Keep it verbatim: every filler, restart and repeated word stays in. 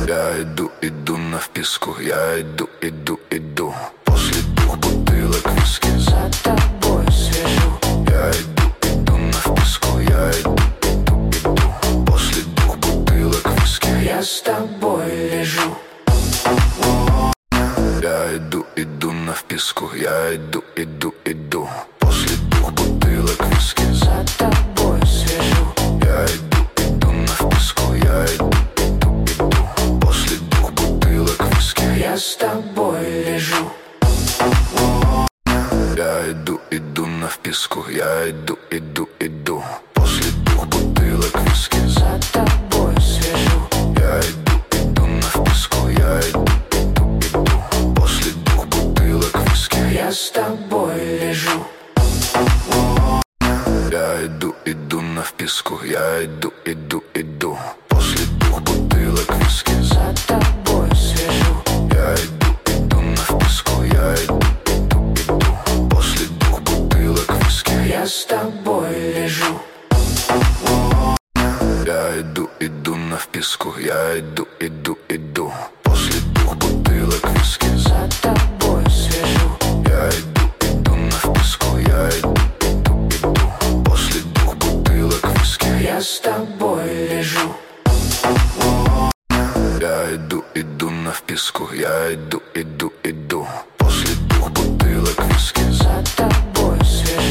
Я иду, иду на вписку, я иду, иду, иду. После двух бутылок виски за тобой слежу. Я иду, иду на вписку, я иду, иду, иду. После двух бутылок виски я с тобой лежу. Я иду, иду на вписку, я иду, иду, иду. После двух бутылок виски за тобой слежу. Я иду, иду на вписку, я иду, иду, иду. После двух бутылок виски я с тобой лежу. Я иду, иду на вписку, я иду, иду, иду. После двух бутылок виски за тобой слежу. Я иду, иду на вписку, я иду, иду, иду. После двух бутылок виски я с тобой лежу. Я иду, иду на вписку, я иду, иду, иду. После двух бутылок виски за тобой слежу. Я иду, иду на вписку, я иду, иду, иду. После двух бутылок виски я с тобой лежу. Я иду, иду на вписку, я иду, иду, иду. После двух бутылок виски за тобой слежу. Я иду, иду на вписку, я иду, иду, иду. После двух бутылок виски я с тобой лежу. Я иду, иду на вписку, я иду, иду, иду. После двух бутылок виски за тобой